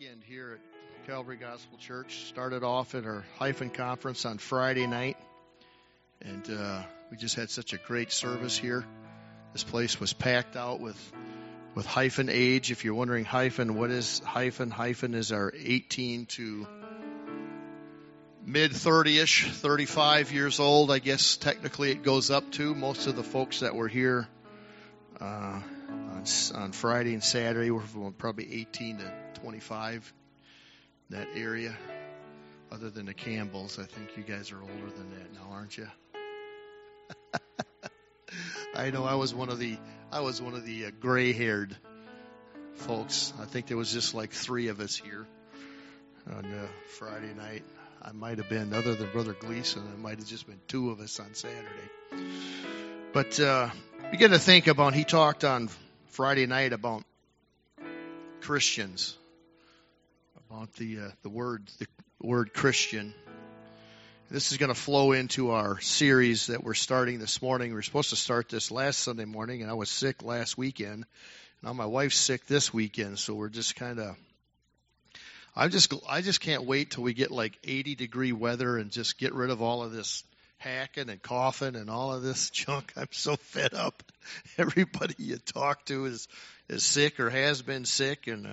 weekend here at Calvary Gospel Church. Started off at our Hyphen Conference on Friday night, and we just had such a great service here. This place was packed out with Hyphen age. If you're wondering Hyphen, what is Hyphen? Hyphen is our 18 to mid-30-ish, 35 years old, I guess technically it goes up to. Most of the folks that were here on Friday and Saturday were from probably 18 to 25, that area. Other than the Campbells, I think you guys are older than that now, aren't you? I know I was one of the gray-haired folks. I think there was just like 3 of us here on Friday night. I might have been, other than Brother Gleason, it might have just been 2 of us on Saturday. But begin to think about, he talked on Friday night about Christians, about the word Christian. This is going to flow into our series that we're starting this morning. We were supposed to start this last Sunday morning, and I was sick last weekend. Now my wife's sick this weekend, so we're just kind of, I just can't wait till we get like 80-degree weather and just get rid of all of this hacking and coughing and all of this junk. I'm so fed up. Everybody you talk to is sick or has been sick and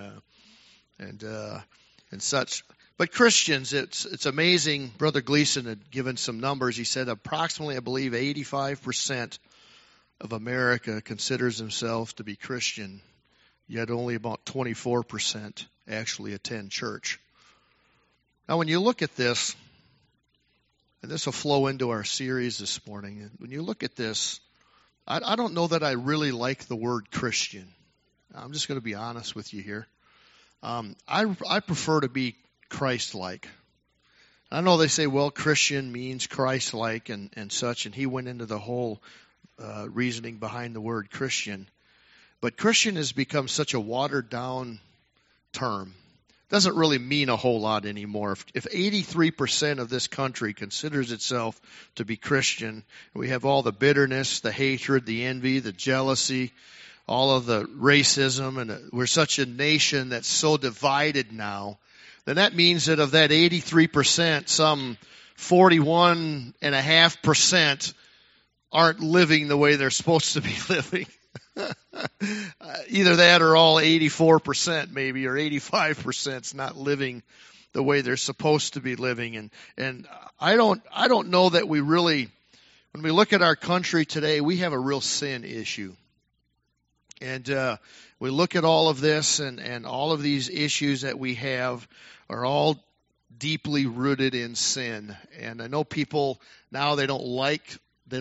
such. But Christians, it's amazing. Brother Gleason had given some numbers. He said approximately, I believe, 85% of America considers themselves to be Christian, yet only about 24% actually attend church. Now, when you look at this, and this will flow into our series this morning, when you look at this, I don't know that I really like the word Christian. I'm just going to be honest with you here. I prefer to be Christ-like. I know they say, well, Christian means Christ-like and such, and he went into the whole reasoning behind the word Christian. But Christian has become such a watered-down term. Doesn't really mean a whole lot anymore. If 83% of this country considers itself to be Christian, we have all the bitterness, the hatred, the envy, the jealousy, all of the racism, and we're such a nation that's so divided now, then that means that of that 83%, some 41.5% aren't living the way they're supposed to be living. Either that or all 84% maybe, or 85% not living the way they're supposed to be living. And I don't know that we really, when we look at our country today, we have a real sin issue. And we look at all of this and all of these issues that we have are all deeply rooted in sin. And I know people now, they don't like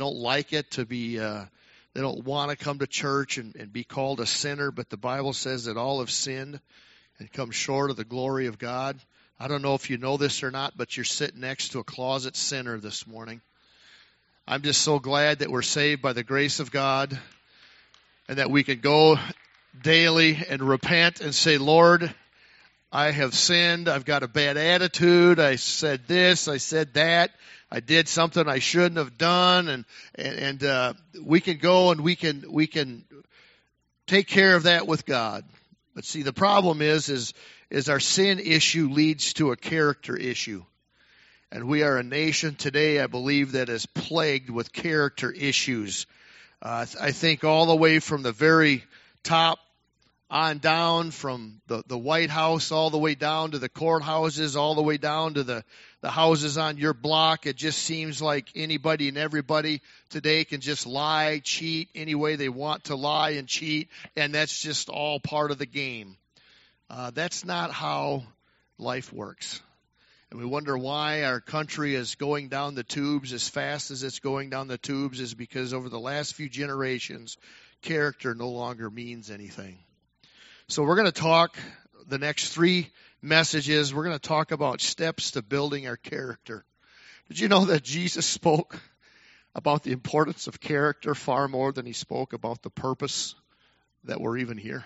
it to be, they don't want to come to church and be called a sinner, but the Bible says that all have sinned and come short of the glory of God. I don't know if you know this or not, but you're sitting next to a closet sinner this morning. I'm just so glad that we're saved by the grace of God and that we can go daily and repent and say, Lord, I have sinned. I've got a bad attitude. I said this. I said that. I did something I shouldn't have done, and we can go and we can take care of that with God. But see, the problem is our sin issue leads to a character issue, and we are a nation today, I believe, that is plagued with character issues. I think all the way from the very top on down, from the White House all the way down to the courthouses, all the way down to the houses on your block. It just seems like anybody and everybody today can just lie, cheat any way they want to lie and cheat, and that's just all part of the game. That's not how life works. And we wonder why our country is going down the tubes as fast as it's going down the tubes, is because over the last few generations, character no longer means anything. So we're going to talk the next 3 messages. We're going to talk about steps to building our character. Did you know that Jesus spoke about the importance of character far more than he spoke about the purpose that we're even here?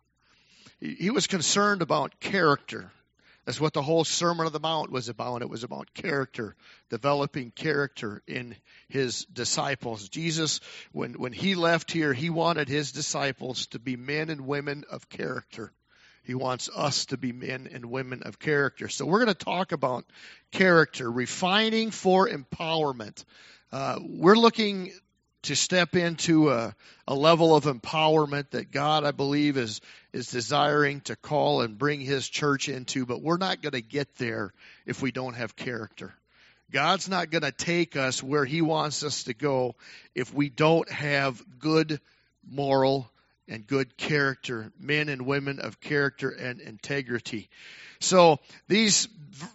He was concerned about character. That's what the whole Sermon on the Mount was about. It was about character, developing character in his disciples. Jesus, when he left here, he wanted his disciples to be men and women of character. He wants us to be men and women of character. So we're going to talk about character, refining for empowerment. We're looking to step into a level of empowerment that God, I believe, is desiring to call and bring His church into, but we're not going to get there if we don't have character. God's not going to take us where He wants us to go if we don't have good moral and good character, men and women of character and integrity. So these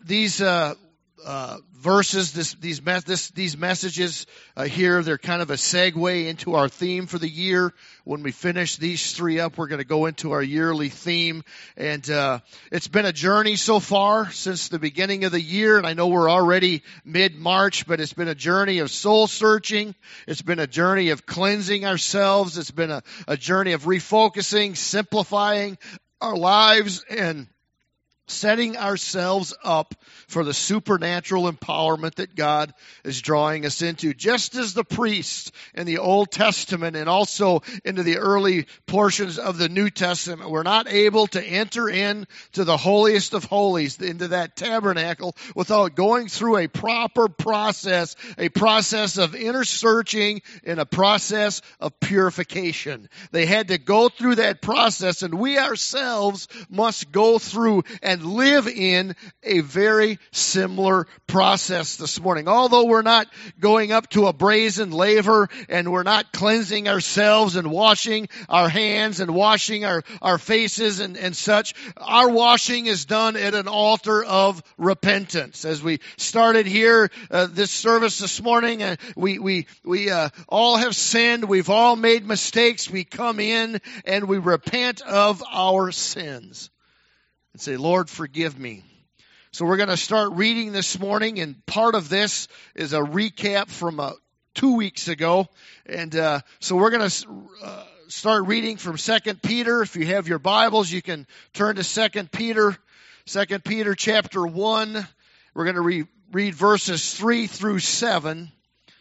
verses, these messages here, they're kind of a segue into our theme for the year. When we finish these three up, we're going to go into our yearly theme. And it's been a journey so far since the beginning of the year. And I know we're already mid-March, but it's been a journey of soul searching. It's been a journey of cleansing ourselves. It's been a journey of refocusing, simplifying our lives, and setting ourselves up for the supernatural empowerment that God is drawing us into. Just as the priests in the Old Testament and also into the early portions of the New Testament were not able to enter into the holiest of holies, into that tabernacle, without going through a proper process, a process of inner searching and a process of purification. They had to go through that process, and we ourselves must go through and live in a very similar process this morning. Although we're not going up to a brazen laver and we're not cleansing ourselves and washing our hands and washing our faces and such, our washing is done at an altar of repentance. As we started here, this service this morning, we all have sinned. We've all made mistakes. We come in and we repent of our sins and say, Lord, forgive me. So we're going to start reading this morning, and part of this is a recap from 2 weeks ago. And so we're going to start reading from 2 Peter. If you have your Bibles, you can turn to 2 Peter. 2 Peter chapter 1. We're going to read verses 3 through 7.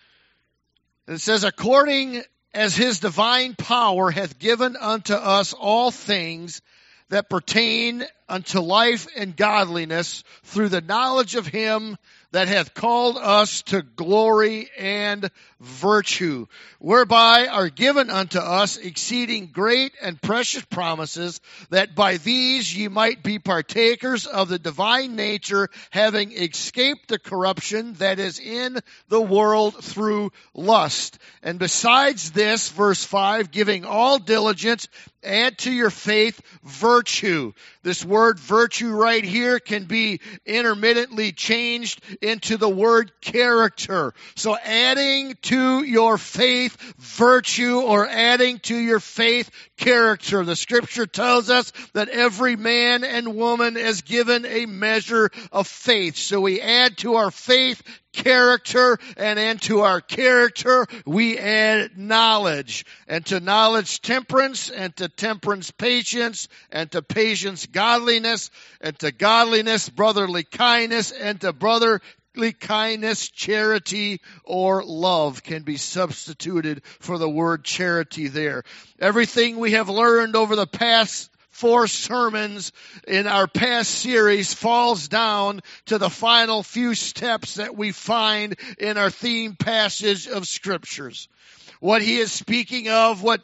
And it says, according as His divine power hath given unto us all things that pertain unto life and godliness, through the knowledge of Him that hath called us to glory and virtue, whereby are given unto us exceeding great and precious promises, that by these ye might be partakers of the divine nature, having escaped the corruption that is in the world through lust. And besides this, verse 5, giving all diligence, add to your faith virtue. This word virtue right here can be intermittently changed into the word character. So adding to your faith virtue, or adding to your faith character. The scripture tells us that every man and woman is given a measure of faith. So we add to our faith character, and into our character we add knowledge, and to knowledge temperance, and to temperance patience, and to patience godliness, and to godliness brotherly kindness, and to brotherly kindness charity or love. Can be substituted for the word charity there. Everything we have learned over the past 4 sermons in our past series falls down to the final few steps that we find in our theme passage of scriptures. What he is speaking of, what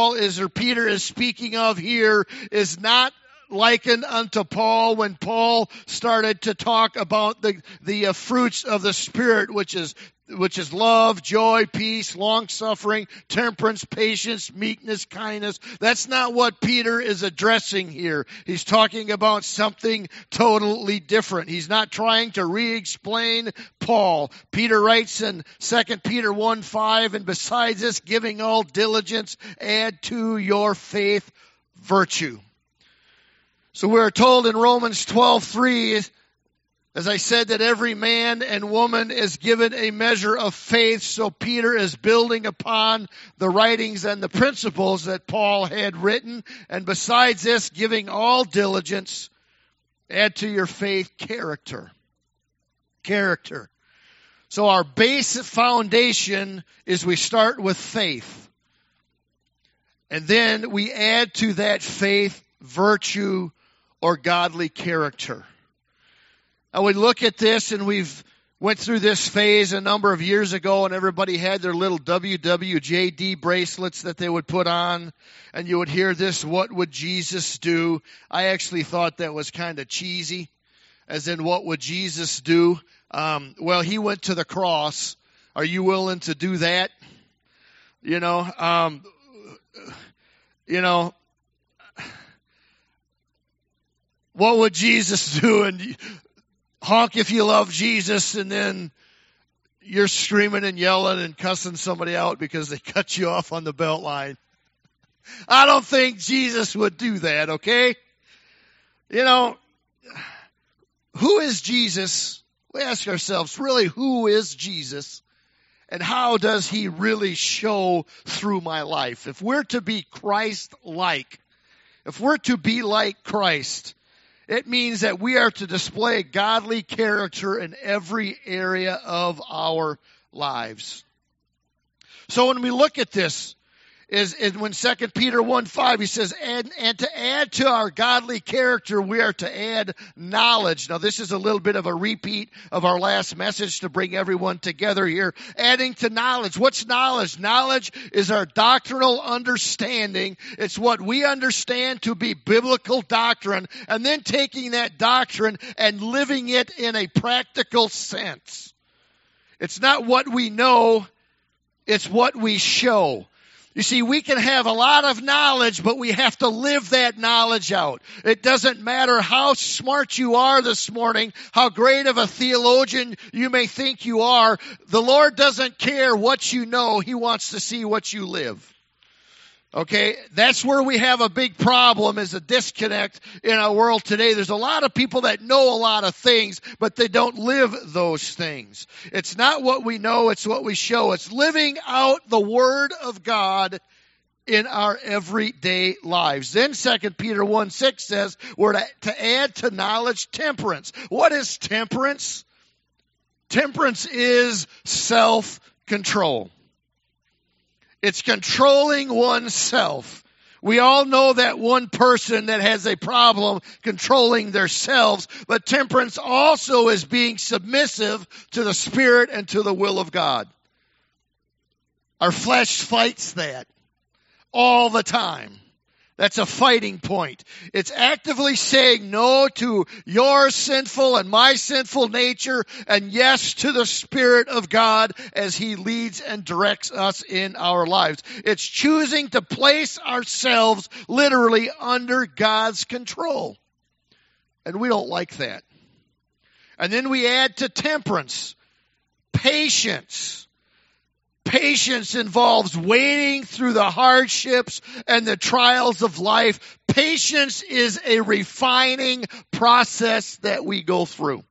Peter is speaking of here, is not likened unto Paul when Paul started to talk about the fruits of the Spirit, which is love, joy, peace, long-suffering, temperance, patience, meekness, kindness. That's not what Peter is addressing here. He's talking about something totally different. He's not trying to re-explain Paul. Peter writes in 2 Peter 1:5, and besides this, giving all diligence, add to your faith virtue. So we're told in Romans 12:3, as I said, that every man and woman is given a measure of faith. So Peter is building upon the writings and the principles that Paul had written. And besides this, giving all diligence, add to your faith character. Character. So our basic foundation is we start with faith. And then we add to that faith virtue or godly character. And we look at this, and we've went through this phase a number of years ago, and everybody had their little WWJD bracelets that they would put on, and you would hear this, what would Jesus do? I actually thought that was kind of cheesy, as in what would Jesus do? Well, he went to the cross. Are you willing to do that? What would Jesus do? And honk if you love Jesus, and then you're screaming and yelling and cussing somebody out because they cut you off on the belt line. I don't think Jesus would do that, okay? Who is Jesus? We ask ourselves, really, who is Jesus? And how does he really show through my life? If we're to be Christ-like, if we're to be like Christ, it means that we are to display godly character in every area of our lives. So when we look at this, is when 2 Peter 1:5, he says, and to add to our godly character, we are to add knowledge. Now, this is a little bit of a repeat of our last message to bring everyone together here. Adding to knowledge. What's knowledge? Knowledge is our doctrinal understanding. It's what we understand to be biblical doctrine, and then taking that doctrine and living it in a practical sense. It's not what we know, it's what we show. You see, we can have a lot of knowledge, but we have to live that knowledge out. It doesn't matter how smart you are this morning, how great of a theologian you may think you are. The Lord doesn't care what you know. He wants to see what you live. Okay, that's where we have a big problem, is a disconnect in our world today. There's a lot of people that know a lot of things, but they don't live those things. It's not what we know, it's what we show. It's living out the Word of God in our everyday lives. Then 2 Peter 1:6 says we're to add to knowledge temperance. What is temperance? Temperance is self-control. It's controlling oneself. We all know that one person that has a problem controlling themselves, but temperance also is being submissive to the Spirit and to the will of God. Our flesh fights that all the time. That's a fighting point. It's actively saying no to your sinful and my sinful nature, and yes to the Spirit of God as He leads and directs us in our lives. It's choosing to place ourselves literally under God's control. And we don't like that. And then we add to temperance, patience. Patience involves waiting through the hardships and the trials of life. Patience is a refining process that we go through.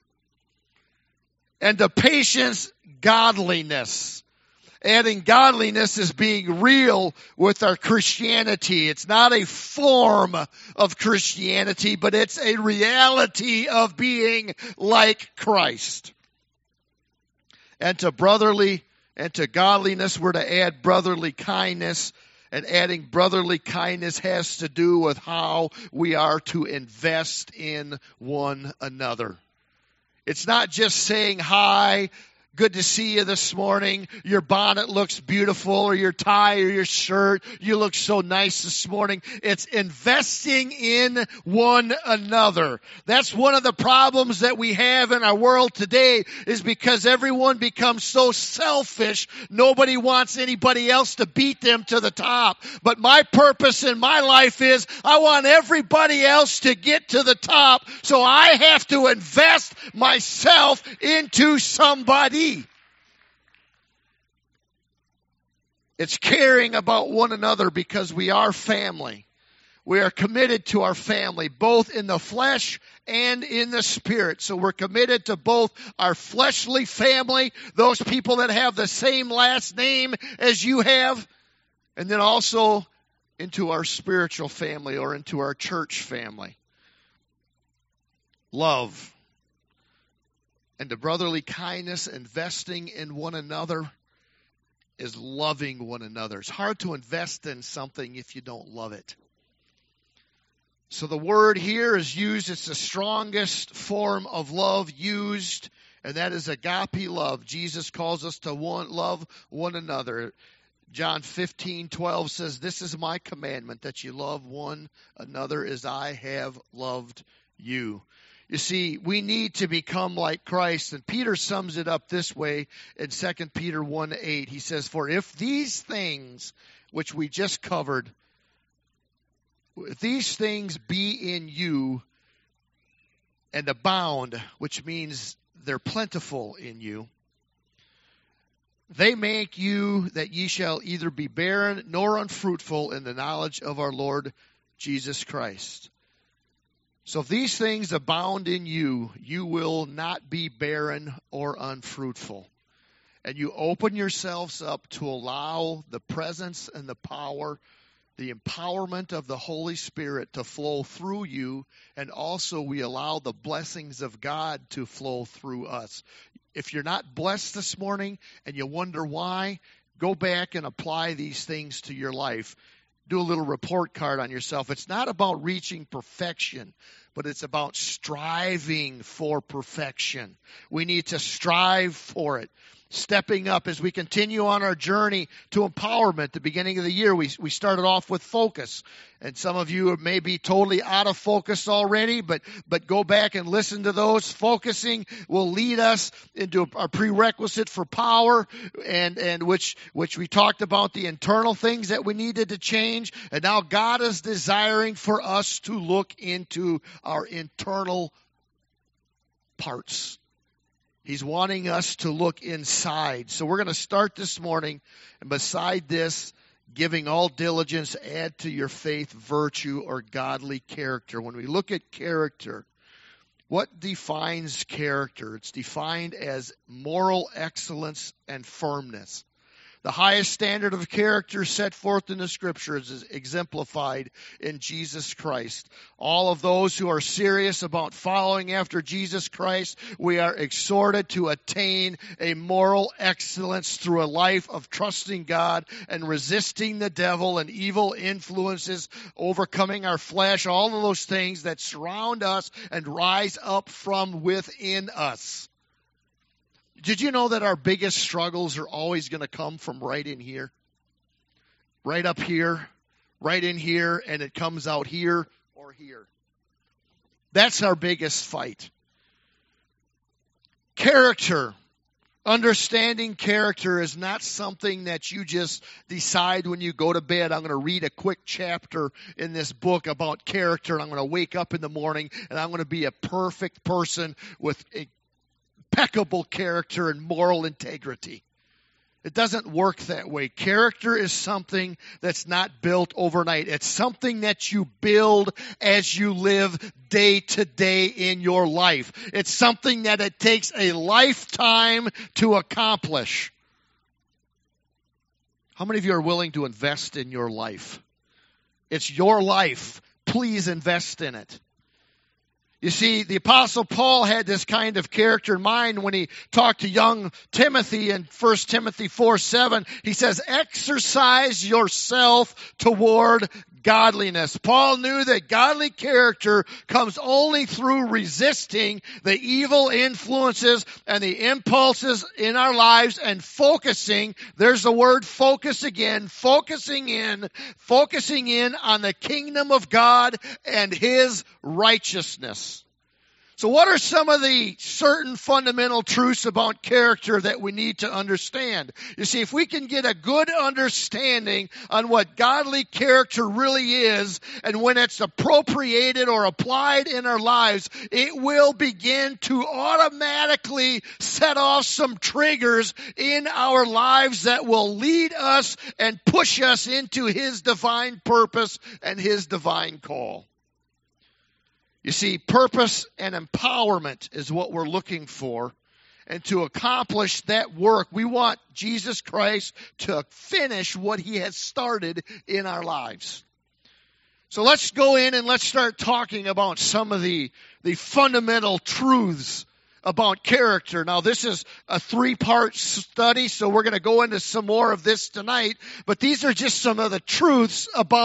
And to patience, godliness. Adding godliness is being real with our Christianity. It's not a form of Christianity, but it's a reality of being like Christ. And to godliness, we're to add brotherly kindness. And adding brotherly kindness has to do with how we are to invest in one another. It's not just saying hi, good to see you this morning, your bonnet looks beautiful, or your tie or your shirt, you look so nice this morning. It's investing in one another. That's one of the problems that we have in our world today, is because everyone becomes so selfish, nobody wants anybody else to beat them to the top. But my purpose in my life is I want everybody else to get to the top, so I have to invest myself into somebody. It's caring about one another because we are family. We are committed to our family, both in the flesh and in the spirit. So we're committed to both our fleshly family, those people that have the same last name as you have, and then also into our spiritual family or into our church family. Love. And to brotherly kindness, investing in one another, is loving one another. It's hard to invest in something if you don't love it. So the word here is used, it's the strongest form of love used, and that is agape love. Jesus calls us to love one another. John 15:12 says, "This is my commandment, that you love one another as I have loved you." You see, we need to become like Christ, and Peter sums it up this way in 2 Peter 1:8. He says, "For if these things which we just covered, if these things be in you and abound," which means they're plentiful in you, "they make you that ye shall either be barren nor unfruitful in the knowledge of our Lord Jesus Christ." So if these things abound in you, you will not be barren or unfruitful. And you open yourselves up to allow the presence and the power, the empowerment of the Holy Spirit to flow through you, and also we allow the blessings of God to flow through us. If you're not blessed this morning and you wonder why, go back and apply these things to your life. Do a little report card on yourself. It's not about reaching perfection, but it's about striving for perfection. We need to strive for it. Stepping up as we continue on our journey to empowerment. The beginning of the year, we started off with focus. And some of you may be totally out of focus already, but go back and listen to those. Focusing will lead us into a prerequisite for power, and which we talked about the internal things that we needed to change. And now God is desiring for us to look into our internal parts. He's wanting us to look inside. So we're going to start this morning, and beside this, giving all diligence, add to your faith virtue or godly character. When we look at character, what defines character? It's defined as moral excellence and firmness. The highest standard of character set forth in the Scriptures is exemplified in Jesus Christ. All of those who are serious about following after Jesus Christ, we are exhorted to attain a moral excellence through a life of trusting God and resisting the devil and evil influences, overcoming our flesh, all of those things that surround us and rise up from within us. Did you know that our biggest struggles are always going to come from right in here? Right up here, right in here, and it comes out here or here. That's our biggest fight. Character. Understanding character is not something that you just decide when you go to bed. I'm going to read a quick chapter in this book about character, and I'm going to wake up in the morning, and I'm going to be a perfect person with impeccable character and moral integrity. It doesn't work that way. Character is something that's not built overnight. It's something that you build as you live day to day in your life. It's something that it takes a lifetime to accomplish. How many of you are willing to invest in your life? It's your life. Please invest in it. You see, the Apostle Paul had this kind of character in mind when he talked to young Timothy in 1 Timothy 4:7. He says, exercise yourself toward godliness. Paul knew that godly character comes only through resisting the evil influences and the impulses in our lives and focusing, there's the word focus again, focusing in on the kingdom of God and His righteousness. So what are some of the certain fundamental truths about character that we need to understand? You see, if we can get a good understanding on what godly character really is, and when it's appropriated or applied in our lives, it will begin to automatically set off some triggers in our lives that will lead us and push us into His divine purpose and His divine call. You see, purpose and empowerment is what we're looking for. And to accomplish that work, we want Jesus Christ to finish what He has started in our lives. So let's go in and let's start talking about some of the fundamental truths about character. Now, this is a 3-part study, so we're going to go into some more of this tonight. But these are just some of the truths about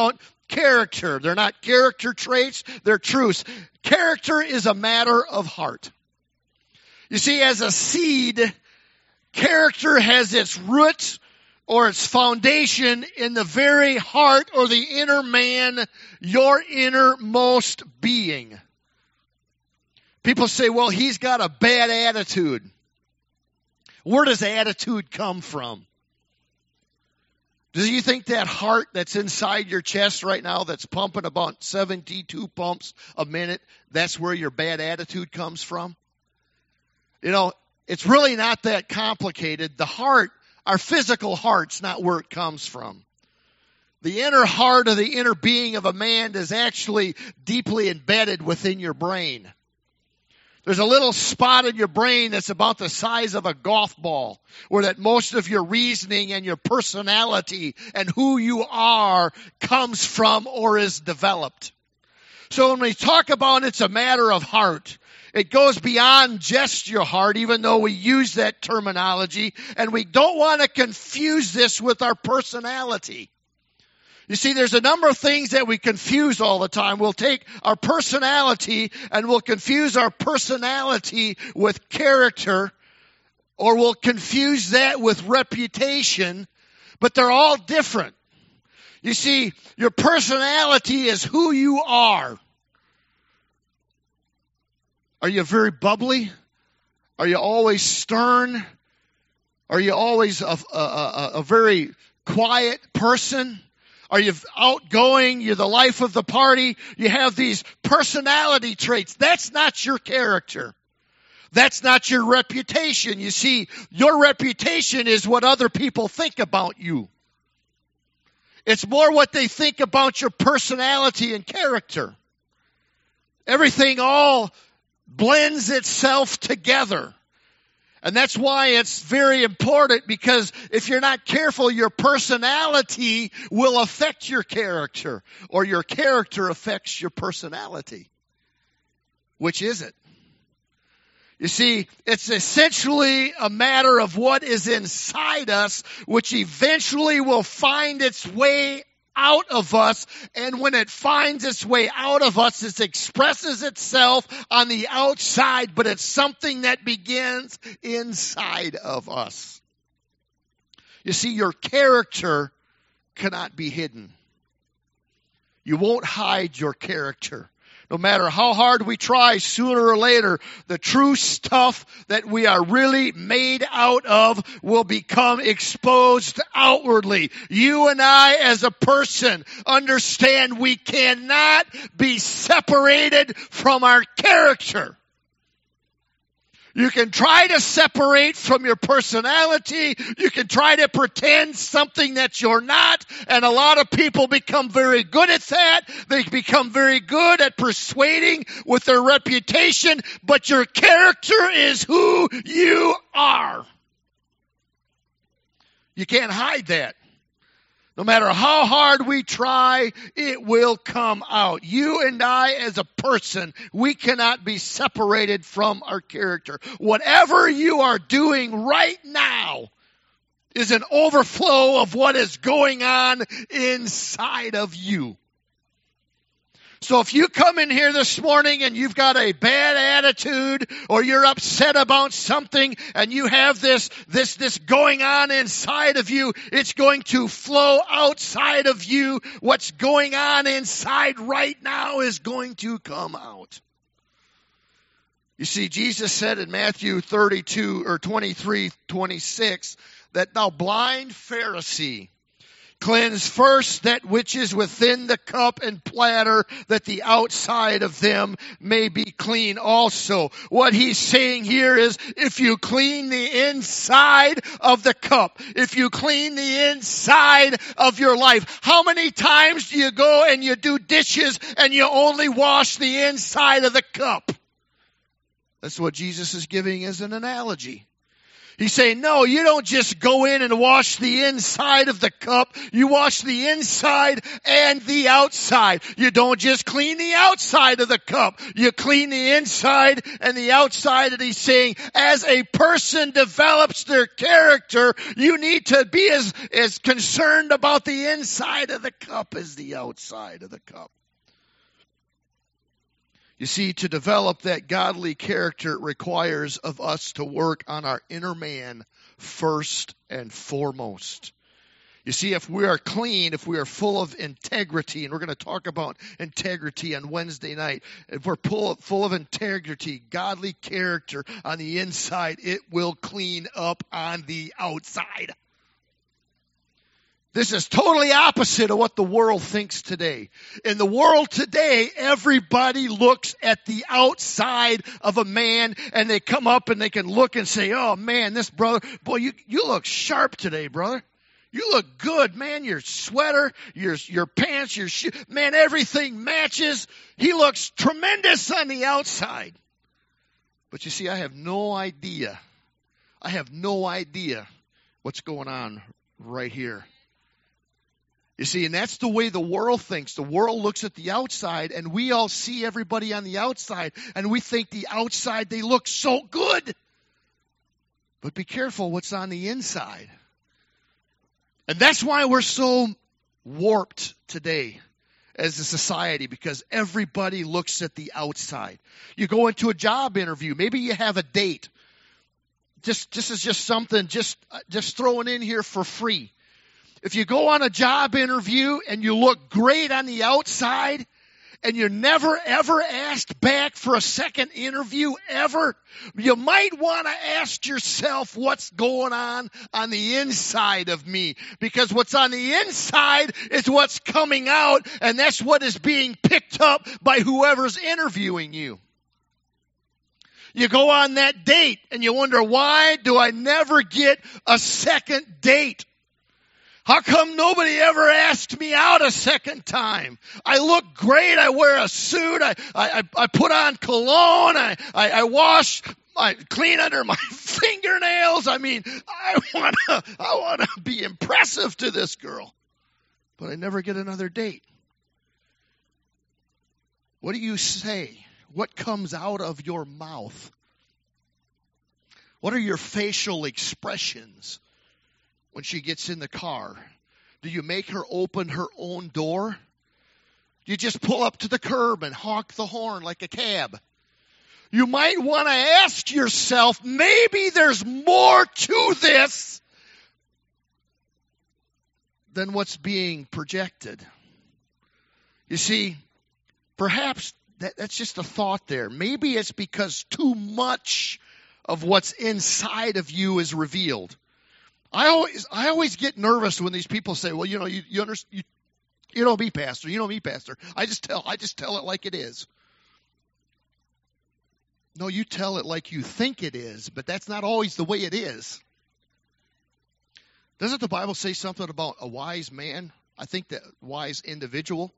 character. They're not character traits, they're truths. Character is a matter of heart. You see, as a seed, character has its roots or its foundation in the very heart or the inner man, your innermost being. People say, well, he's got a bad attitude. Where does attitude come from? Do you think that heart that's inside your chest right now that's pumping about 72 pumps a minute, that's where your bad attitude comes from? You know, it's really not that complicated. The heart, our physical heart's not where it comes from. The inner heart of the inner being of a man is actually deeply embedded within your brain. There's a little spot in your brain that's about the size of a golf ball, where that most of your reasoning and your personality and who you are comes from or is developed. So when we talk about it's a matter of heart, it goes beyond just your heart, even though we use that terminology, and we don't want to confuse this with our personality. You see, there's a number of things that we confuse all the time. We'll take our personality and we'll confuse our personality with character, or we'll confuse that with reputation, but they're all different. You see, your personality is who you are. Are you very bubbly? Are you always stern? Are you always a very quiet person? Are you outgoing? You're the life of the party. You have these personality traits. That's not your character. That's not your reputation. You see, your reputation is what other people think about you. It's more what they think about your personality and character. Everything all blends itself together. And that's why it's very important, because if you're not careful, your personality will affect your character, or your character affects your personality. Which is it? You see, it's essentially a matter of what is inside us, which eventually will find its way out of us, and when it finds its way out of us, it expresses itself on the outside, but it's something that begins inside of us. You see, your character cannot be hidden. You won't hide your character. No matter how hard we try, sooner or later, the true stuff that we are really made out of will become exposed outwardly. You and I, as a person, understand we cannot be separated from our character. You can try to separate from your personality. You can try to pretend something that you're not. And a lot of people become very good at that. They become very good at persuading with their reputation. But your character is who you are. You can't hide that. No matter how hard we try, it will come out. You and I, as a person, we cannot be separated from our character. Whatever you are doing right now is an overflow of what is going on inside of you. So if you come in here this morning and you've got a bad attitude, or you're upset about something, and you have this going on inside of you, it's going to flow outside of you. What's going on inside right now is going to come out. You see, Jesus said in Matthew 23:26 that thou blind Pharisee, cleanse first that which is within the cup and platter, that the outside of them may be clean also. What he's saying here is, if you clean the inside of the cup, if you clean the inside of your life, how many times do you go and you do dishes and you only wash the inside of the cup? That's what Jesus is giving as an analogy. He's saying, no, you don't just go in and wash the inside of the cup. You wash the inside and the outside. You don't just clean the outside of the cup. You clean the inside and the outside. And he's saying, as a person develops their character, you need to be as concerned about the inside of the cup as the outside of the cup. You see, to develop that godly character, it requires of us to work on our inner man first and foremost. You see, if we are clean, if we are full of integrity, and we're going to talk about integrity on Wednesday night, if we're full of integrity, godly character on the inside, it will clean up on the outside. This is totally opposite of what the world thinks today. In the world today, everybody looks at the outside of a man and they come up and they can look and say, oh man, this brother, boy, you look sharp today, brother. You look good, man. Your sweater, your pants, your shoe, man, everything matches. He looks tremendous on the outside. But you see, I have no idea. What's going on right here. You see, and that's the way the world thinks. The world looks at the outside, and we all see everybody on the outside, and we think the outside, they look so good. But be careful what's on the inside. And that's why we're so warped today as a society, because everybody looks at the outside. You go into a job interview. Maybe you have a date. This is just something, just throwing in here for free. If you go on a job interview and you look great on the outside and you're never ever asked back for a second interview ever, you might want to ask yourself what's going on the inside of me. Because what's on the inside is what's coming out, and that's what is being picked up by whoever's interviewing you. You go on that date and you wonder, why do I never get a second date? How come nobody ever asked me out a second time? I look great. I wear a suit. I put on cologne. I wash. I clean under my fingernails. I mean, I want to be impressive to this girl, but I never get another date. What do you say? What comes out of your mouth? What are your facial expressions? When she gets in the car, do you make her open her own door? Do you just pull up to the curb and honk the horn like a cab? You might want to ask yourself, maybe there's more to this than what's being projected. You see, perhaps that's just a thought there. Maybe it's because too much of what's inside of you is revealed. I always get nervous when these people say, well, you know me, Pastor. You know me, Pastor. I just tell it like it is. No, you tell it like you think it is, but that's not always the way it is. Doesn't the Bible say something about a wise man? I think that wise individual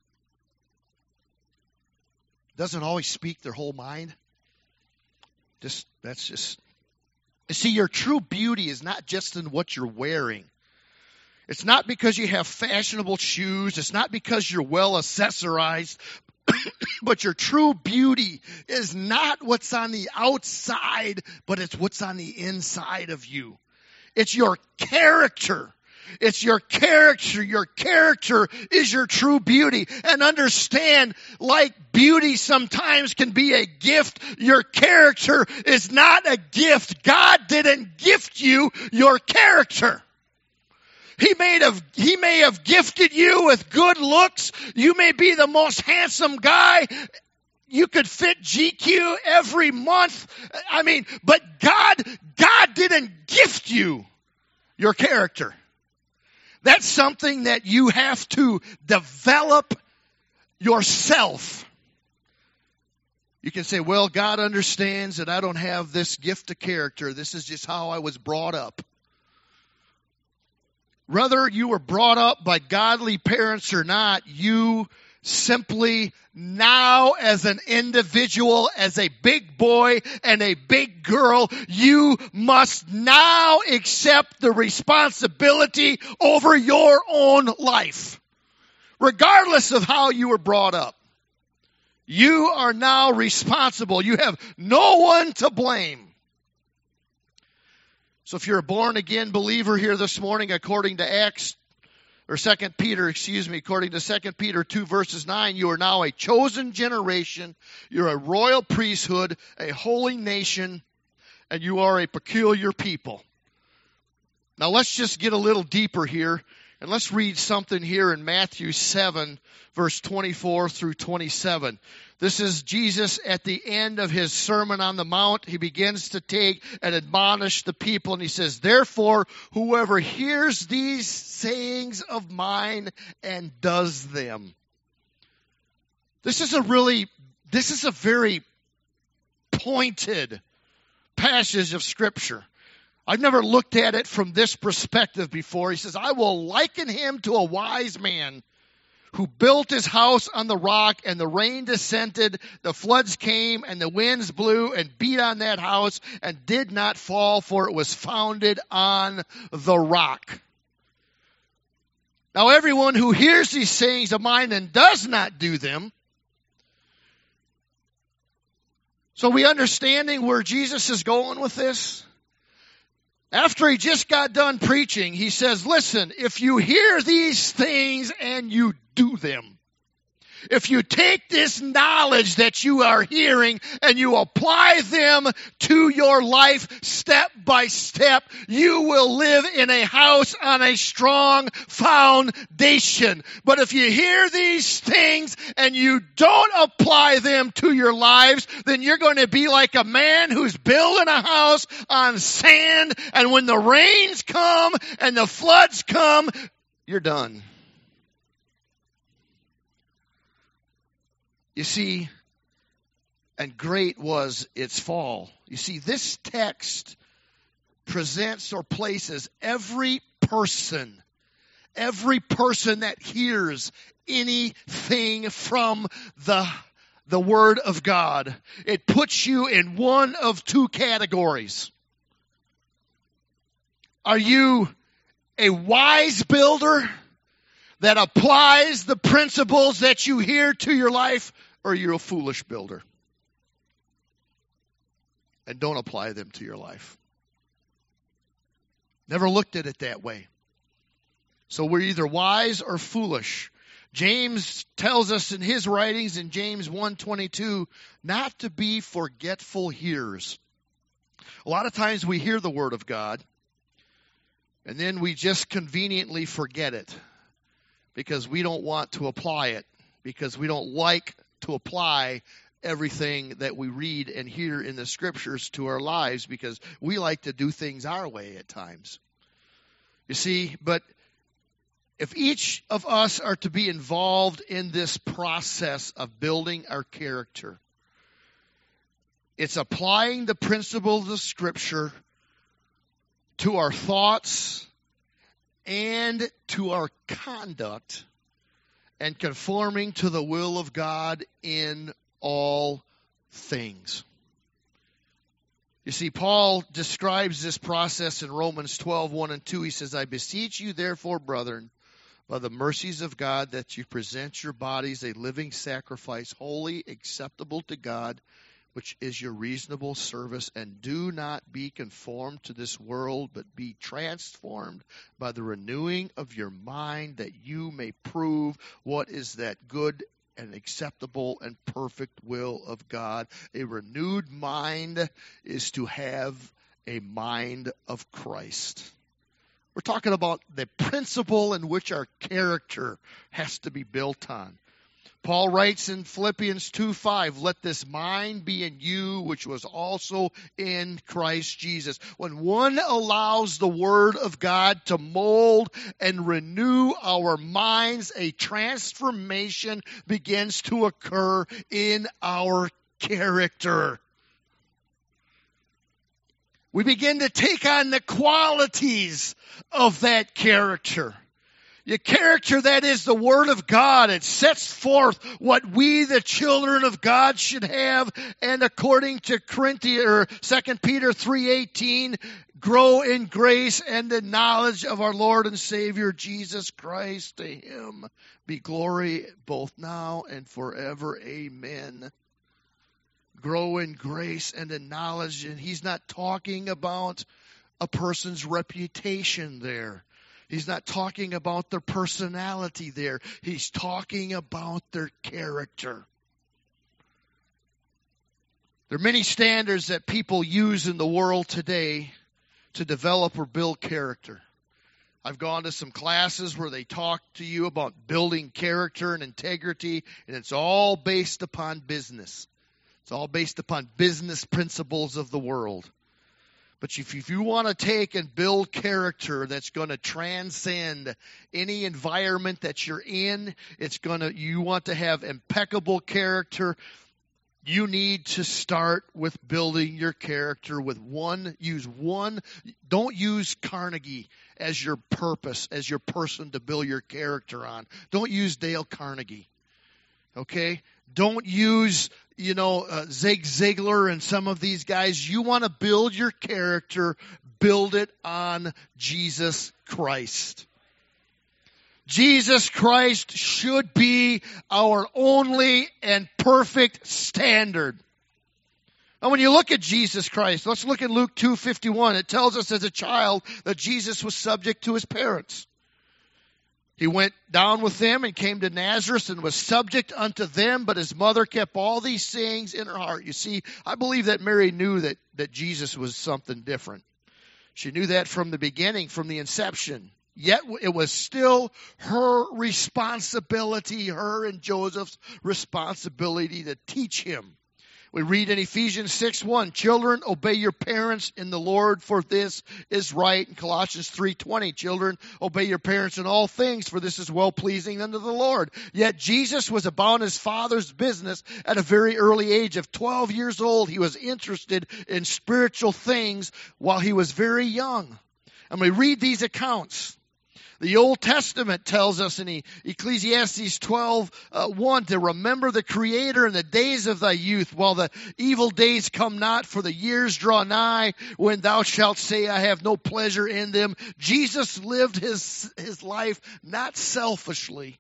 doesn't always speak their whole mind. You see, your true beauty is not just in what you're wearing. It's not because you have fashionable shoes. It's not because you're well accessorized. But your true beauty is not what's on the outside, but it's what's on the inside of you. It's your character. It's your character. Your character is your true beauty. And understand, like beauty sometimes can be a gift, your character is not a gift. God didn't gift you your character. He may have gifted you with good looks. You may be the most handsome guy. You could fit GQ every month. But God didn't gift you your character. That's something that you have to develop yourself. You can say, well, God understands that I don't have this gift of character. This is just how I was brought up. Whether you were brought up by godly parents or not, you simply now as an individual, as a big boy and a big girl, you must now accept the responsibility over your own life. Regardless of how you were brought up, you are now responsible. You have no one to blame. So if you're a born-again believer here this morning, according to according to 2 Peter 2 verses 9, you are now a chosen generation, you're a royal priesthood, a holy nation, and you are a peculiar people. Now let's just get a little deeper here, and let's read something here in Matthew 7, verse 24 through 27. This is Jesus at the end of his Sermon on the Mount. He begins to take and admonish the people, and he says, "Therefore, whoever hears these sayings of mine and does them." This is a very pointed passage of Scripture. I've never looked at it from this perspective before. He says, "I will liken him to a wise man who built his house on the rock, and the rain descended, the floods came, and the winds blew and beat on that house, and did not fall, for it was founded on the rock." Now everyone who hears these sayings of mine and does not do them. So we understanding where Jesus is going with this? After he just got done preaching, he says, listen, if you hear these things and you do them, if you take this knowledge that you are hearing and you apply them to your life step by step, you will live in a house on a strong foundation. But if you hear these things and you don't apply them to your lives, then you're going to be like a man who's building a house on sand, and when the rains come and the floods come, you're done. You see, and great was its fall. You see, this text presents or places every person that hears anything from the Word of God. It puts you in one of two categories. Are you a wise builder that applies the principles that you hear to your life, or you're a foolish builder and don't apply them to your life? Never looked at it that way. So we're either wise or foolish. James tells us in his writings in James 1:22 not to be forgetful hearers. A lot of times we hear the Word of God and then we just conveniently forget it because we don't want to apply it, because we don't like to apply everything that we read and hear in the Scriptures to our lives, because we like to do things our way at times. You see, but if each of us are to be involved in this process of building our character, it's applying the principles of Scripture to our thoughts and to our conduct, and conforming to the will of God in all things. You see, Paul describes this process in Romans 12:1 and 2. He says, "I beseech you, therefore, brethren, by the mercies of God, that you present your bodies a living sacrifice, holy, acceptable to God, which is your reasonable service. And do not be conformed to this world, but be transformed by the renewing of your mind, that you may prove what is that good and acceptable and perfect will of God." A renewed mind is to have a mind of Christ. We're talking about the principle in which our character has to be built on. Paul writes in Philippians 2:5, "Let this mind be in you, which was also in Christ Jesus." When one allows the Word of God to mold and renew our minds, a transformation begins to occur in our character. We begin to take on the qualities of that character. Your character, that is the Word of God. It sets forth what we, the children of God, should have. And according to 2 Peter 3:18, grow in grace and the knowledge of our Lord and Savior Jesus Christ. To Him be glory both now and forever. Amen. Grow in grace and in knowledge. And He's not talking about a person's reputation there. He's not talking about their personality there. He's talking about their character. There are many standards that people use in the world today to develop or build character. I've gone to some classes where they talk to you about building character and integrity, and it's all based upon business. It's all based upon business principles of the world. But if you want to take and build character that's going to transcend any environment that you're in, you want to have impeccable character, you need to start with building your character with don't use Carnegie as your purpose, as your person to build your character on. Don't use Dale Carnegie. Okay? Don't use, Zig Ziglar and some of these guys. You want to build your character, build it on Jesus Christ. Jesus Christ should be our only and perfect standard. Now, when you look at Jesus Christ, let's look at Luke 2:51. It tells us as a child that Jesus was subject to his parents. He went down with them and came to Nazareth and was subject unto them, but his mother kept all these sayings in her heart. You see, I believe that Mary knew that Jesus was something different. She knew that from the beginning, from the inception. Yet it was still her responsibility, her and Joseph's responsibility to teach him. We read in Ephesians 6:1, children, obey your parents in the Lord, for this is right. In Colossians 3:20, children, obey your parents in all things, for this is well-pleasing unto the Lord. Yet Jesus was about his Father's business at a very early age of 12 years old. He was interested in spiritual things while he was very young. And we read these accounts. The Old Testament tells us in Ecclesiastes 12:1 to remember the Creator in the days of thy youth, while the evil days come not, for the years draw nigh, when thou shalt say, I have no pleasure in them. Jesus lived his life not selfishly,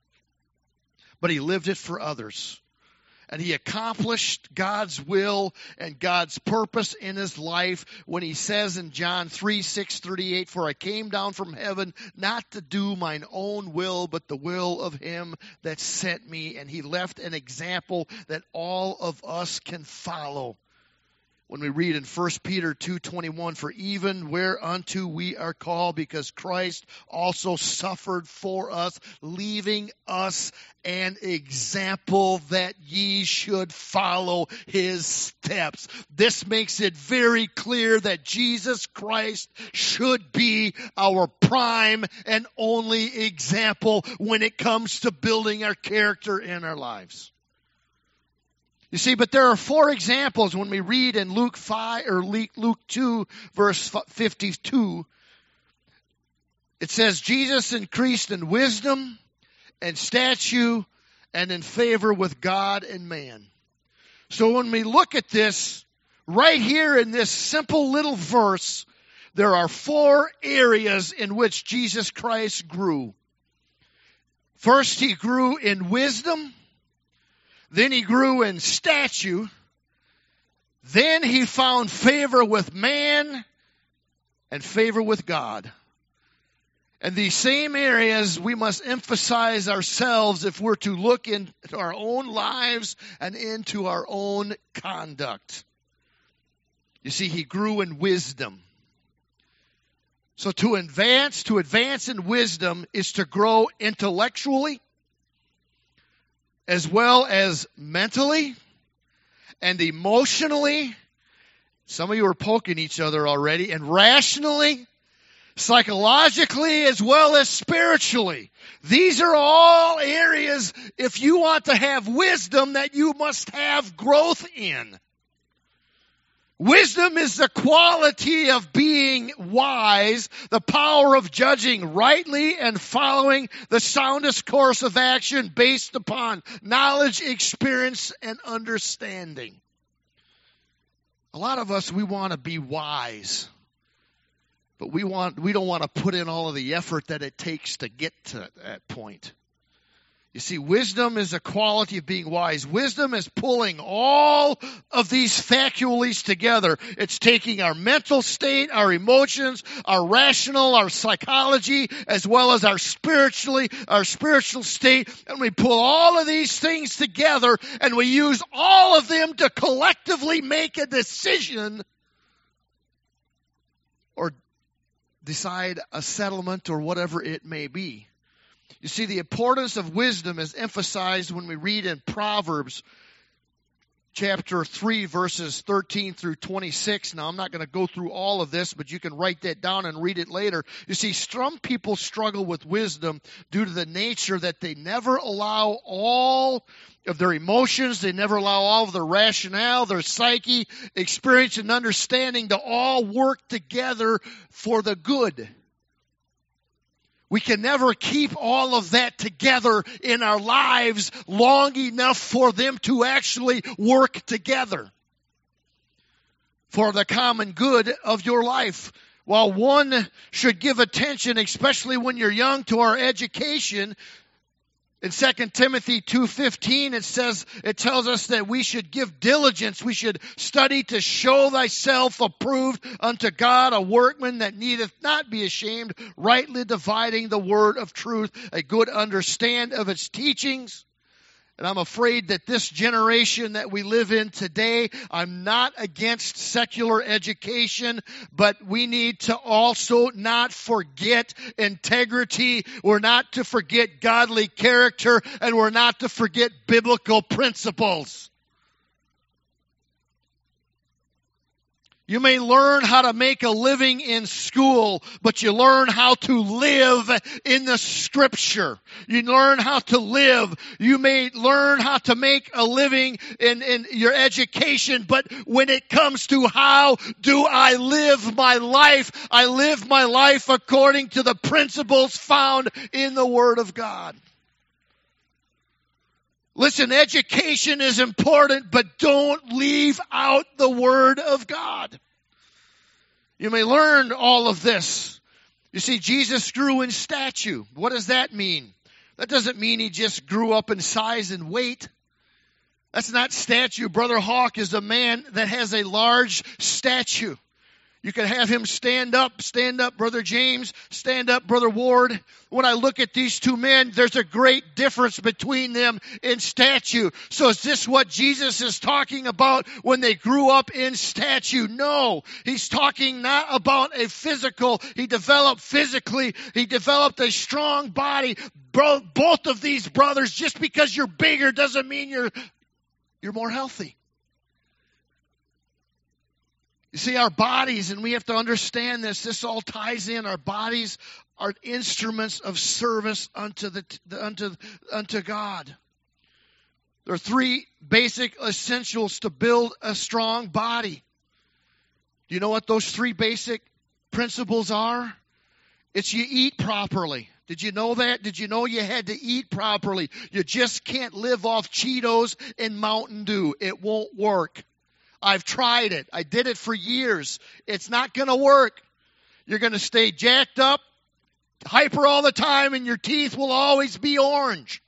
but he lived it for others. And he accomplished God's will and God's purpose in his life when he says in John 3:6-38, for I came down from heaven not to do mine own will, but the will of him that sent me. And he left an example that all of us can follow. When we read in 1 Peter 2:21, for even whereunto we are called, because Christ also suffered for us, leaving us an example that ye should follow his steps. This makes it very clear that Jesus Christ should be our prime and only example when it comes to building our character in our lives. You see, but there are 4 examples when we read in Luke 2, verse 52. It says, Jesus increased in wisdom and stature and in favor with God and man. So when we look at this, right here in this simple little verse, there are 4 areas in which Jesus Christ grew. First, he grew in wisdom. Then he grew in stature. Then he found favor with man and favor with God. And these same areas we must emphasize ourselves if we're to look into our own lives and into our own conduct. You see, he grew in wisdom. So to advance in wisdom is to grow intellectually, as well as mentally and emotionally. Some of you are poking each other already. And rationally, psychologically, as well as spiritually. These are all areas, if you want to have wisdom, that you must have growth in. Wisdom is the quality of being wise, the power of judging rightly and following the soundest course of action based upon knowledge, experience, and understanding. A lot of us, we want to be wise, but we don't want to put in all of the effort that it takes to get to that point. You see, wisdom is a quality of being wise. Wisdom is pulling all of these faculties together. It's taking our mental state, our emotions, our rational, our psychology, as well as our spiritual state, and we pull all of these things together, and we use all of them to collectively make a decision or decide a settlement or whatever it may be. You see, the importance of wisdom is emphasized when we read in Proverbs chapter 3, verses 13 through 26. Now, I'm not going to go through all of this, but you can write that down and read it later. You see, some people struggle with wisdom due to the nature that they never allow all of their emotions, they never allow all of their rationale, their psyche, experience, and understanding to all work together for the good. We can never keep all of that together in our lives long enough for them to actually work together for the common good of your life. While one should give attention, especially when you're young, to our education, in 2 Timothy 2:15 it tells us that we should give diligence. We should study to show thyself approved unto God, a workman that needeth not be ashamed, rightly dividing the word of truth, a good understand of its teachings. And I'm afraid that this generation that we live in today, I'm not against secular education, but we need to also not forget integrity. We're not to forget godly character, and we're not to forget biblical principles. You may learn how to make a living in school, but you learn how to live in the Scripture. You learn how to live. You may learn how to make a living in your education, but when it comes to how do I live my life, I live my life according to the principles found in the Word of God. Listen, education is important, but don't leave out the Word of God. You may learn all of this. You see, Jesus grew in stature. What does that mean? That doesn't mean he just grew up in size and weight. That's not stature. Brother Hawk is a man that has a large stature. You can have him stand up, Brother James, stand up, Brother Ward. When I look at these two men, there's a great difference between them in stature. So is this what Jesus is talking about when they grew up in stature? No, he's talking not about a physical. He developed physically. He developed a strong body. Both of these brothers, just because you're bigger doesn't mean you're more healthy. You see, our bodies, and we have to understand this all ties in. Our bodies are instruments of service unto God. There are three basic essentials to build a strong body. Do you know what those three basic principles are? It's you eat properly. Did you know that? Did you know you had to eat properly? You just can't live off Cheetos and Mountain Dew. It won't work. I've tried it. I did it for years. It's not going to work. You're going to stay jacked up, hyper all the time, and your teeth will always be orange.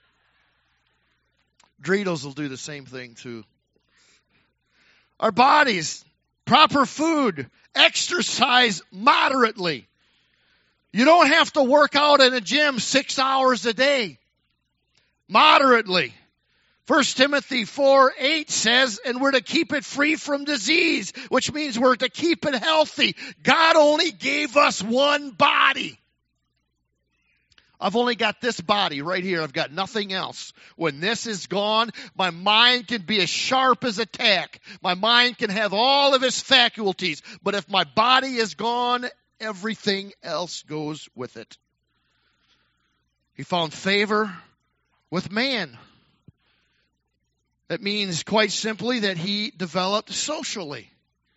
Doritos will do the same thing too. Our bodies, proper food, exercise moderately. You don't have to work out in a gym 6 hours a day. Moderately. 1 Timothy 4:8 says, and we're to keep it free from disease, which means we're to keep it healthy. God only gave us one body. I've only got this body right here. I've got nothing else. When this is gone, my mind can be as sharp as a tack. My mind can have all of its faculties. But if my body is gone, everything else goes with it. He found favor with man. That means, quite simply, that he developed socially.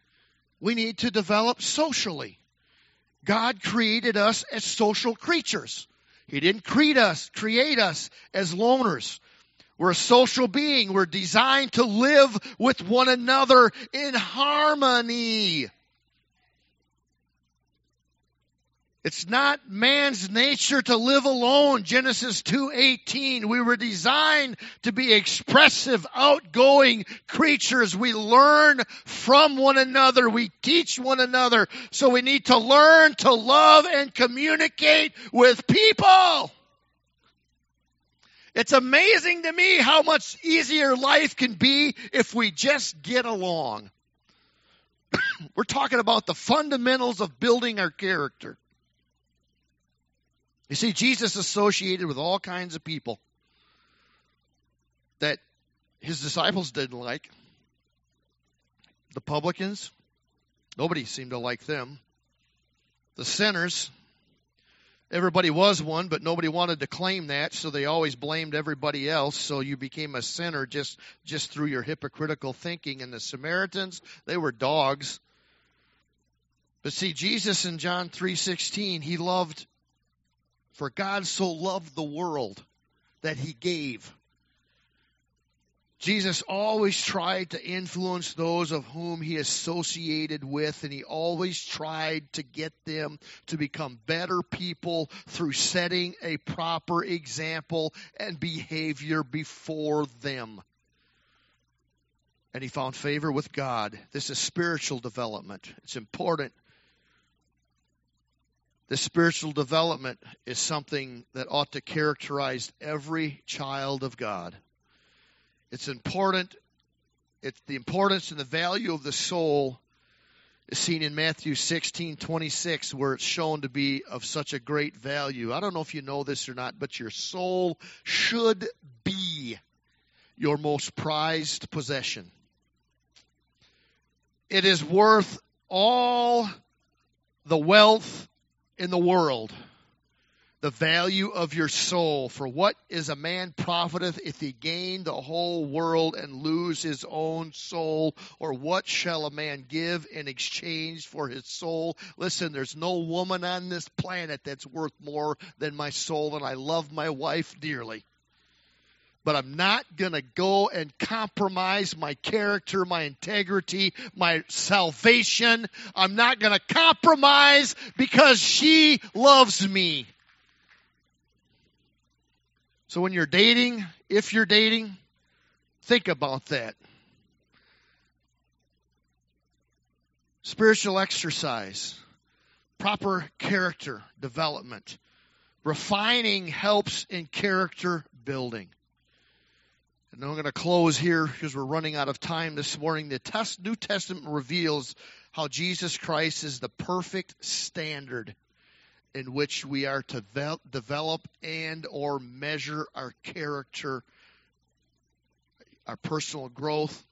we need to develop socially. God created us as social creatures. He didn't create us as loners. We're a social being. We're designed to live with one another in harmony. It's not man's nature to live alone. Genesis 2:18. We were designed to be expressive, outgoing creatures. We learn from one another. We teach one another. So we need to learn to love and communicate with people. It's amazing to me how much easier life can be if we just get along. We're talking about the fundamentals of building our character. You see, Jesus associated with all kinds of people that his disciples didn't like. The publicans, nobody seemed to like them. The sinners, everybody was one, but nobody wanted to claim that, so they always blamed everybody else. So you became a sinner just through your hypocritical thinking. And the Samaritans, they were dogs. But see, Jesus in John 3:16, he loved, for God so loved the world that he gave. Jesus always tried to influence those of whom he associated with, and he always tried to get them to become better people through setting a proper example and behavior before them. And he found favor with God. This is spiritual development. It's important. This spiritual development is something that ought to characterize every child of God. It's important. It's the importance and the value of the soul is seen in Matthew 16:26, where it's shown to be of such a great value. I don't know if you know this or not, but your soul should be your most prized possession. It is worth all the wealth in the world, the value of your soul. For what is a man profiteth if he gain the whole world and lose his own soul? Or what shall a man give in exchange for his soul? Listen, there's no woman on this planet that's worth more than my soul, and I love my wife dearly. But I'm not going to go and compromise my character, my integrity, my salvation. I'm not going to compromise because she loves me. So when you're dating, if you're dating, think about that. Spiritual exercise, proper character development. Refining helps in character building. And I'm going to close here because we're running out of time this morning. The New Testament reveals how Jesus Christ is the perfect standard in which we are to develop and or measure our character, our personal growth.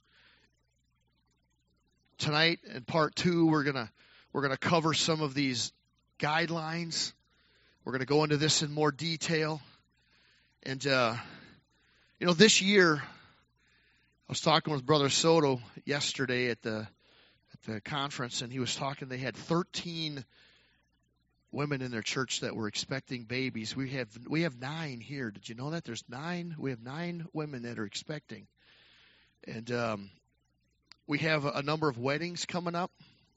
Tonight in part 2, we're gonna cover some of these guidelines. We're going to go into this in more detail. And this year, I was talking with Brother Soto yesterday at the conference, and he was talking. They had 13 women in their church that were expecting babies. We have 9 here. Did you know that? There's 9. We have 9 women that are expecting, and we have a number of weddings coming up.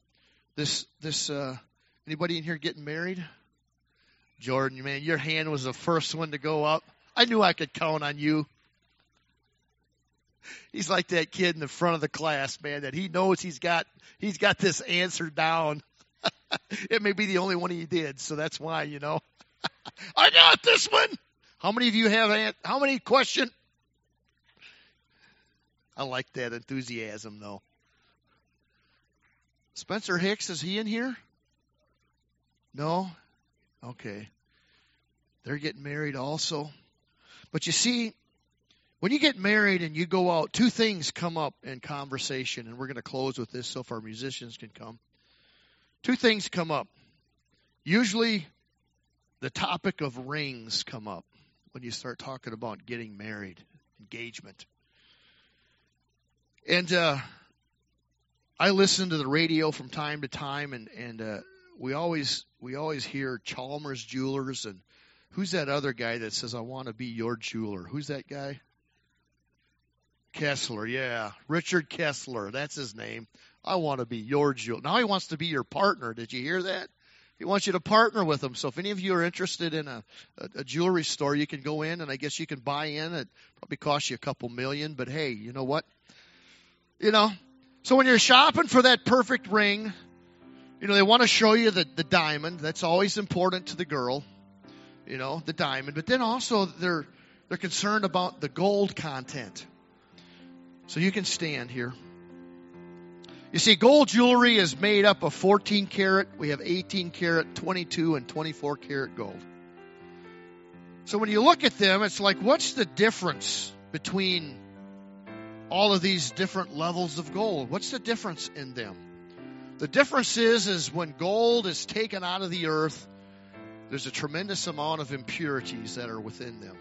Anybody in here getting married? Jordan, man, your hand was the first one to go up. I knew I could count on you. He's like that kid in the front of the class, man, that he knows he's got this answer down. It may be the only one he did, so that's why, I got this one. How many of you have how many question? I like that enthusiasm, though. Spencer Hicks, is he in here? No? Okay. They're getting married also. But you see, when you get married and you go out, 2 things come up in conversation, and we're going to close with this so if our musicians can come. 2 things come up. Usually the topic of rings come up when you start talking about getting married, engagement. And I listen to the radio from time to time, and we always hear Chalmers Jewelers, and who's that other guy that says, "I want to be your jeweler"? Who's that guy? Kessler, yeah. Richard Kessler, that's his name. I want to be your jeweler. Now he wants to be your partner. Did you hear that? He wants you to partner with him. So if any of you are interested in a jewelry store, you can go in, and I guess you can buy in. It probably costs you a couple million, but hey, you know what? So when you're shopping for that perfect ring, they want to show you the diamond. That's always important to the girl, the diamond. But then also they're concerned about the gold content. So you can stand here. You see, gold jewelry is made up of 14 karat. We have 18 karat, 22, and 24 karat gold. So when you look at them, it's like, what's the difference between all of these different levels of gold? What's the difference in them? The difference is when gold is taken out of the earth, there's a tremendous amount of impurities that are within them.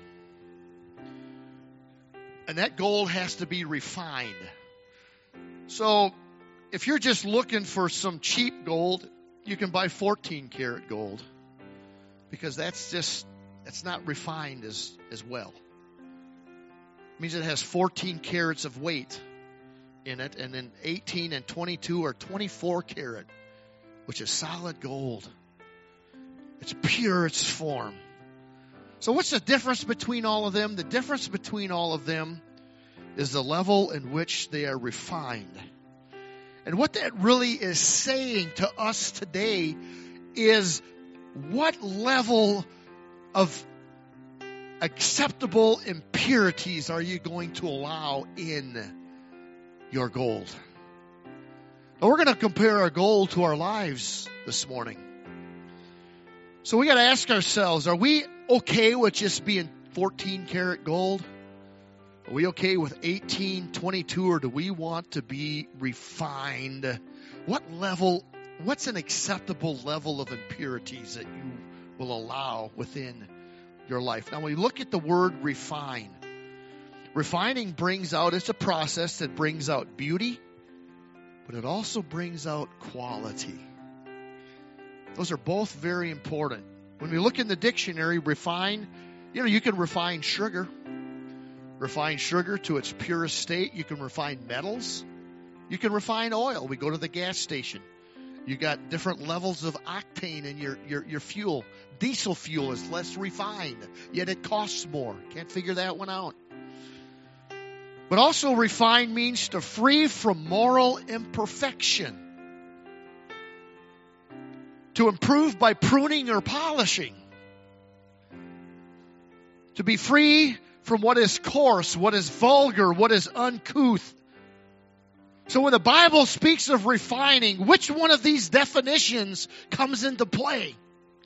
And that gold has to be refined. So if you're just looking for some cheap gold, you can buy 14 karat gold, because that's not refined as well. It means it has 14 carats of weight in it, and then 18 and 22 or 24 karat, which is solid gold. It's pure, its form. So what's the difference between all of them? The difference between all of them is the level in which they are refined. And what that really is saying to us today is, what level of acceptable impurities are you going to allow in your gold? Now we're going to compare our gold to our lives this morning. So we got to ask ourselves, are we okay with just being 14 karat gold? Are we okay with 18, 22, or do we want to be refined? What's an acceptable level of impurities that you will allow within your life? Now, when we look at the word refine, refining it's a process that brings out beauty, but it also brings out quality. Those are both very important. When we look in the dictionary, refine, you can refine sugar. Refine sugar to its purest state. You can refine metals. You can refine oil. We go to the gas station. You got different levels of octane in your fuel. Diesel fuel is less refined, yet it costs more. Can't figure that one out. But also refined means to free from moral imperfection. To improve by pruning or polishing. To be free from what is coarse, what is vulgar, what is uncouth. So when the Bible speaks of refining, which one of these definitions comes into play?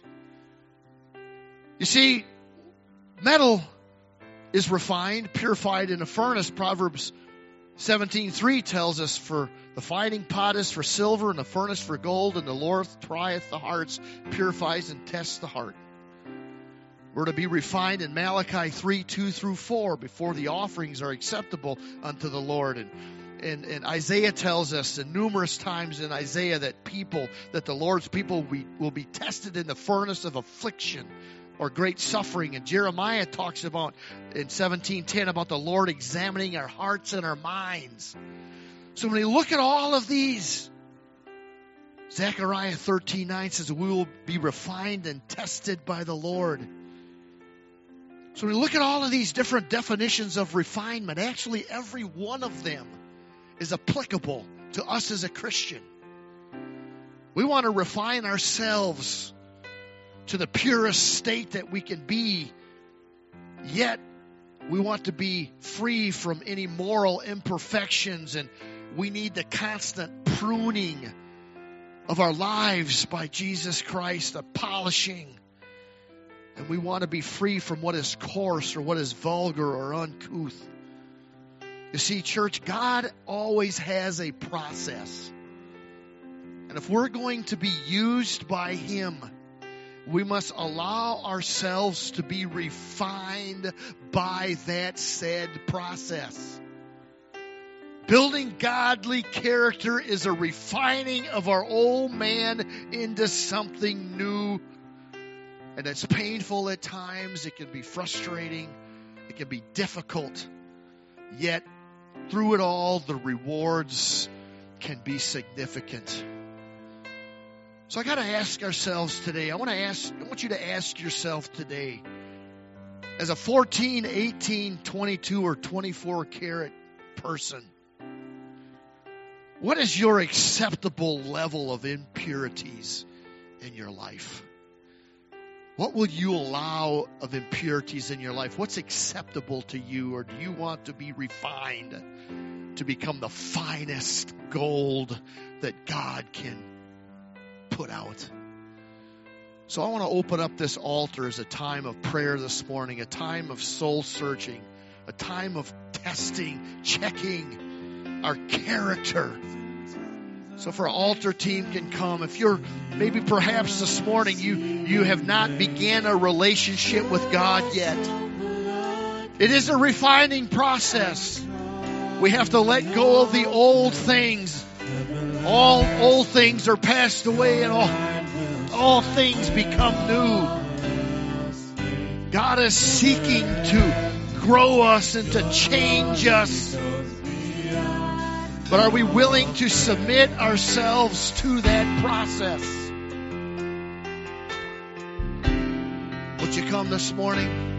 You see, metal is refined, purified in a furnace. Proverbs 17:3 tells us, for the finding pot is for silver, and the furnace for gold, and the Lord trieth the hearts, purifies and tests the heart. We're to be refined in Malachi 3:2-4 before the offerings are acceptable unto the Lord. And Isaiah tells us, and numerous times in Isaiah, that the Lord's people will be tested in the furnace of affliction or great suffering. And Jeremiah talks about in 17:10 about the Lord examining our hearts and our minds. So when we look at all of these, Zechariah 13:9 says we will be refined and tested by the Lord. So when we look at all of these different definitions of refinement, actually every one of them is applicable to us as a Christian. We want to refine ourselves to the purest state that we can be, yet we want to be free from any moral imperfections, and we need the constant pruning of our lives by Jesus Christ, the polishing. And we want to be free from what is coarse or what is vulgar or uncouth. You see, church, God always has a process. And if we're going to be used by Him, we must allow ourselves to be refined by that said process. Building godly character is a refining of our old man into something new. And it's painful at times. It can be frustrating. It can be difficult. Yet, through it all, the rewards can be significant. So I got to ask ourselves today. I want you to ask yourself today, as a 14, 18, 22, or 24 carat person, what is your acceptable level of impurities in your life? What will you allow of impurities in your life? What's acceptable to you? Or do you want to be refined to become the finest gold that God can put out? So I want to open up this altar as a time of prayer this morning, a time of soul searching, a time of testing, checking our character. So if our altar team can come, if you're maybe perhaps this morning you have not began a relationship with God yet, it is a refining process. We have to let go of the old things. All old things are passed away and all things become new. God is seeking to grow us and to change us. But are we willing to submit ourselves to that process? Would you come this morning?